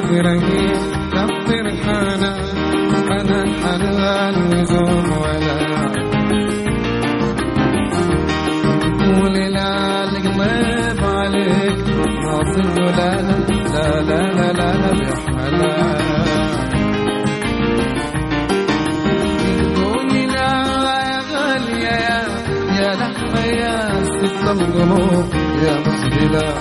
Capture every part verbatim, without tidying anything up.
رهيب كبر حنان حنان حنان وزوم ولا قولي لا القلب عليك ناصر لا لا لا لا لا لا بحنان قولي لا يا غالية يا يا لحظة يا ست القلوب يا مسجلة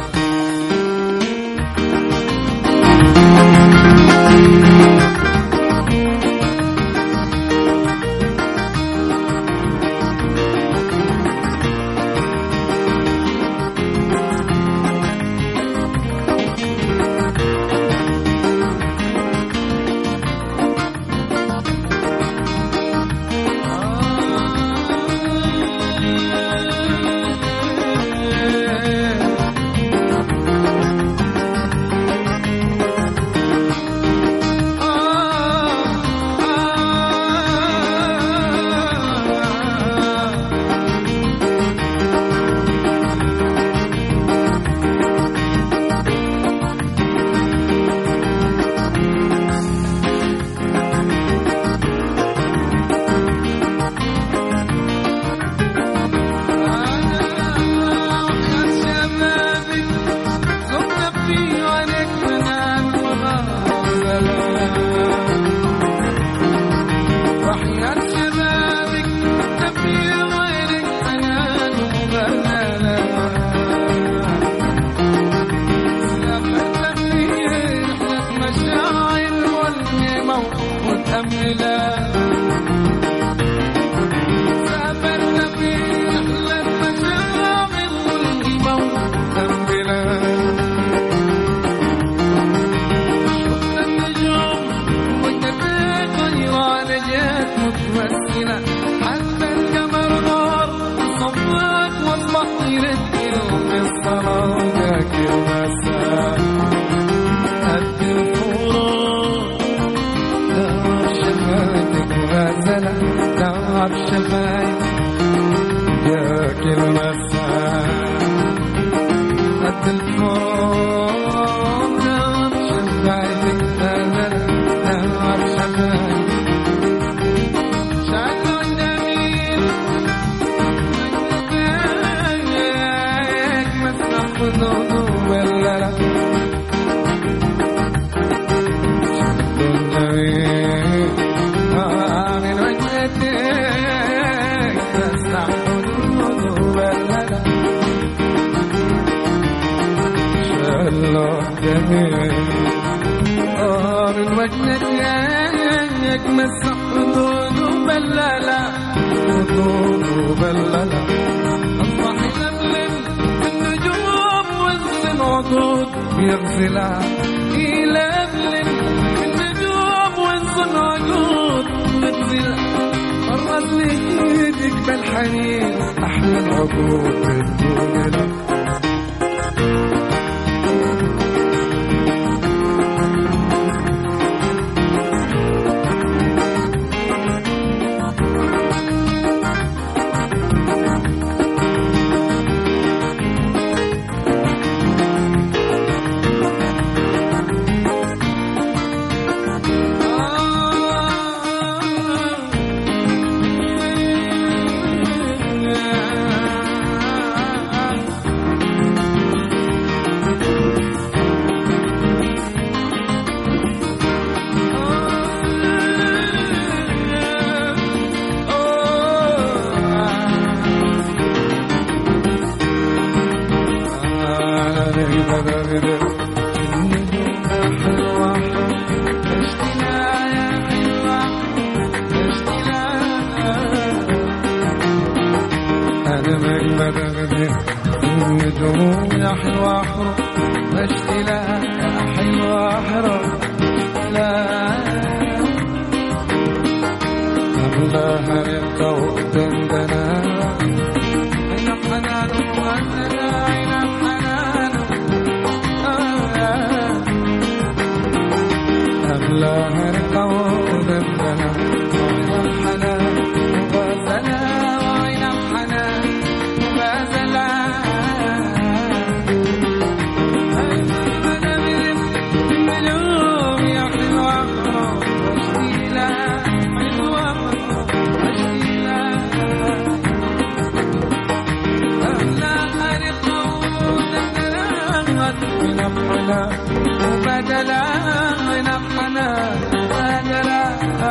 من الحنان وبدلا من الحنان وبدلا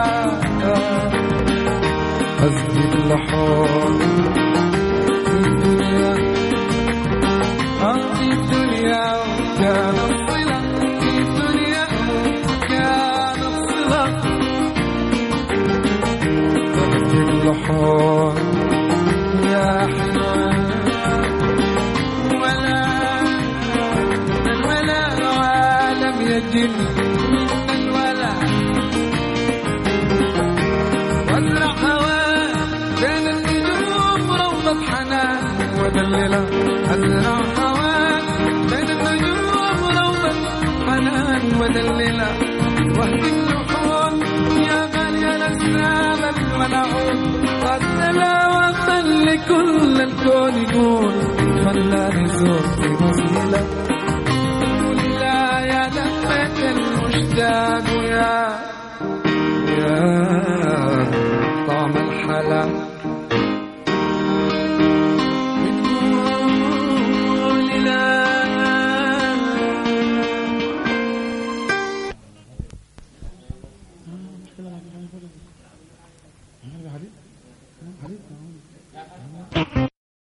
أزيد اللحون في الدنيا في الدنيا كان الصلة في الدنيا كان الصلة أزيد اللحون يا حلوان ولا الولا عالم يجن من الولا وازرع هواك بين النجوم روضة حنان ودللا ازرع هواك بين النجوم روضة حنان ودللا واهدي اللحون يا غالي الاسلام الملعون قتلا وخلي كل الكون يقول خلاني زور في مسهلة قول لا يا لفت المشتاق ويا يا طعم الحلا